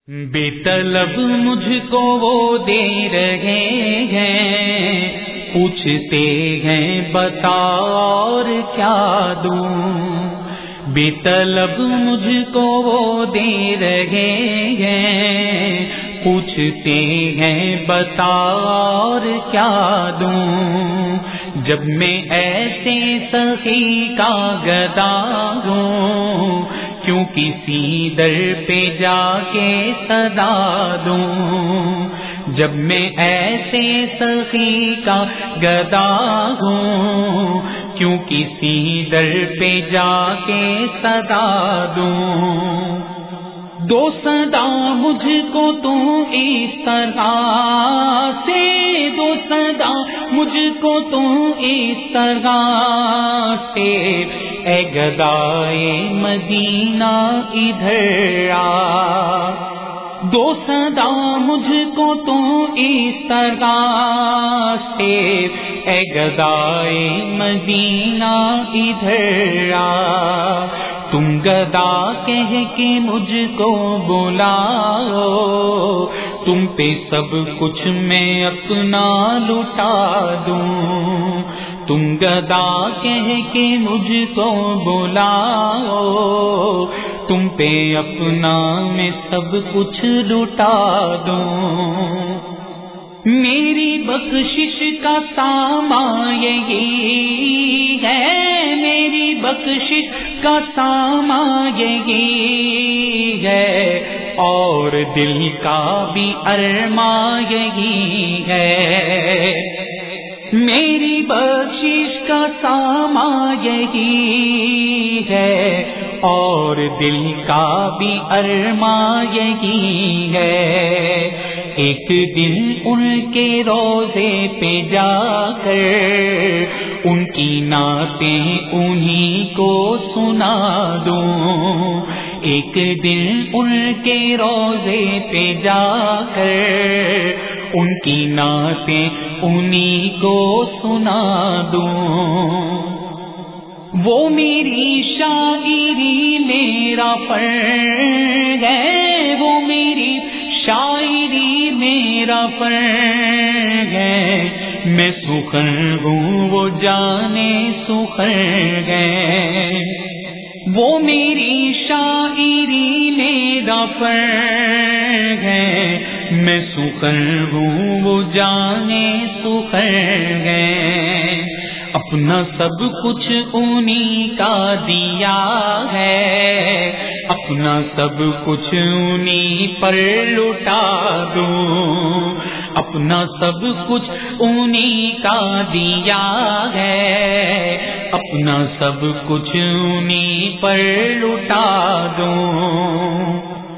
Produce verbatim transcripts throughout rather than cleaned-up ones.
بے طلب مجھ کو وہ دے رہے ہیں، پوچھتے ہیں بتا اور کیا دوں۔ بے طلب مجھ کو وہ دے رہے ہیں، پوچھتے ہیں بتا اور کیا دوں۔ جب میں ایسے سخی کا گدا ہوں، کیوں کسی در پہ جا کے صدا دوں۔ جب میں ایسے سخی کا گدا ہوں، کیوں کسی در پہ جا کے صدا دوں۔ دو صدا مجھ کو تو اس طرح سے، دو صدا مجھ کو تو اس طرح سے، اے گدائے مدینہ ادھر آ۔ دو صدا مجھ کو تو اس طرح سے، اے گدائے مدینہ ادھر آ۔ تم گدا کہہ کے مجھ کو بلاؤ، تم پہ سب کچھ میں اپنا لٹا دوں۔ تم گدا کہہ کے مجھ کو بلاؤ، تم پہ اپنا میں سب کچھ لٹا دوں۔ میری بخشش کا سامان یہی ہے، میری بخشش کا سامان یہی ہے، اور دل کا بھی ارمان یہی ہے۔ میری بخشش کا سامان یہی ہے، اور دل کا بھی ارمان یہی ہے۔ ایک دن ان کے روضے پہ جا کر ان کی نعتیں انہی کو سنا دوں۔ ایک دن ان کے روضے پہ جا کر ان کی نعتیں انہی کو سنا دوں۔ وہ میری شاعری میرا فرض ہے، وہ میری شاعری میرا فرض ہے۔ میں سخن ہوں وہ جانے سخن ہے، وہ میری شاعری میرا فرض ہے۔ میں سخن ہوں وہ جانے سخن ہے۔ اپنا سب کچھ انہی کا دیا ہے، اپنا سب کچھ انہی پر لٹا دوں۔ اپنا سب کچھ انہی کا دیا ہے، اپنا سب کچھ انہی پر لٹا دوں۔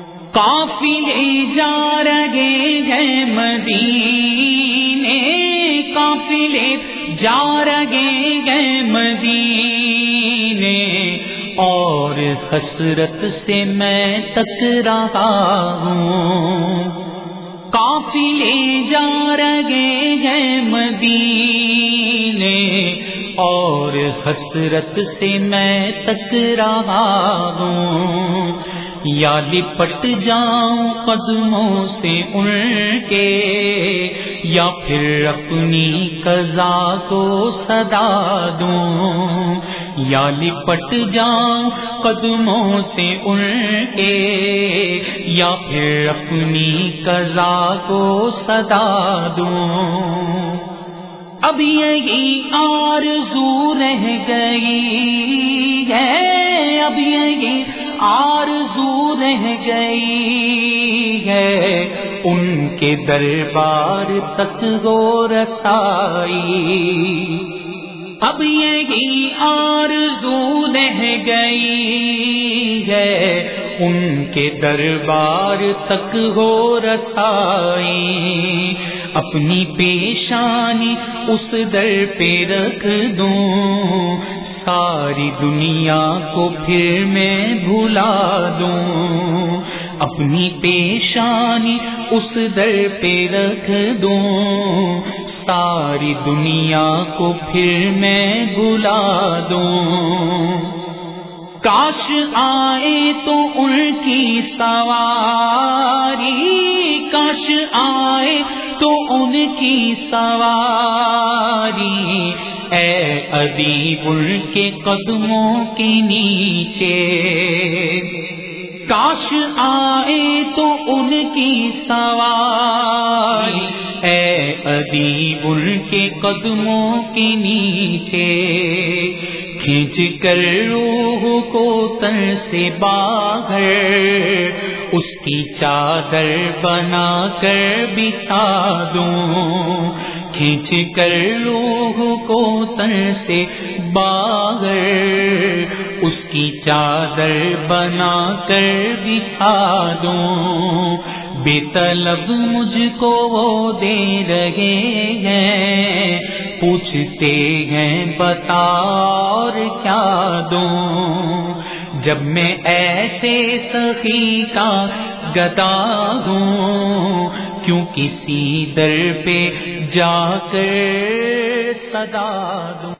قافلے جا رہے ہیں مدینے، قافلے جا رہے ہیں مدینے، اور حسرت سے میں تک رہا ہوں۔ قافلے جا رہے ہیں مدینے، اور حسرت سے میں تک رہا ہوں۔ یا لپٹ جاؤں قدموں سے ان کے، یا پھر اپنی قضا کو صدا دوں۔ یا لپٹ جاؤں قدموں سے ان کے، یا پھر اپنی قضا کو صدا دوں۔ اب یہی آرزو رہ گئی ہے، اب یہی آرزو رہ گئی ہے، ان کے دربار تک ہو رسائی۔ اب یہی آرزو رہ گئی ہے، ان کے دربار تک ہو رسائی۔ اپنی پیشانی اس در پہ رکھ دوں، ساری دنیا کو پھر میں بھلا دوں۔ اپنی پیشانی اس در پہ رکھ دوں، ساری دنیا کو پھر میں بھلا دوں۔ کاش آئے تو ان کی سواری تو ان کی سواری، اے ادیب ان کے قدموں کے نیچے، کاش آئے تو ان کی سواری، اے ادیب ان کے قدموں کے نیچے، کھینچ کر روح کو تن سے باہر، اس کی چادر بنا کر بچھا دوں، کھینچ کر روح کو تن سے باہر، اس کی چادر بنا کر بچھا دوں، بے طلب مجھ کو وہ دے رہے ہیں، پوچھتے ہیں بتا اور کیا دوں، جب میں ایسے سخی کا گدا ہوں، کیوں کسی در پہ جا کر صدا دوں۔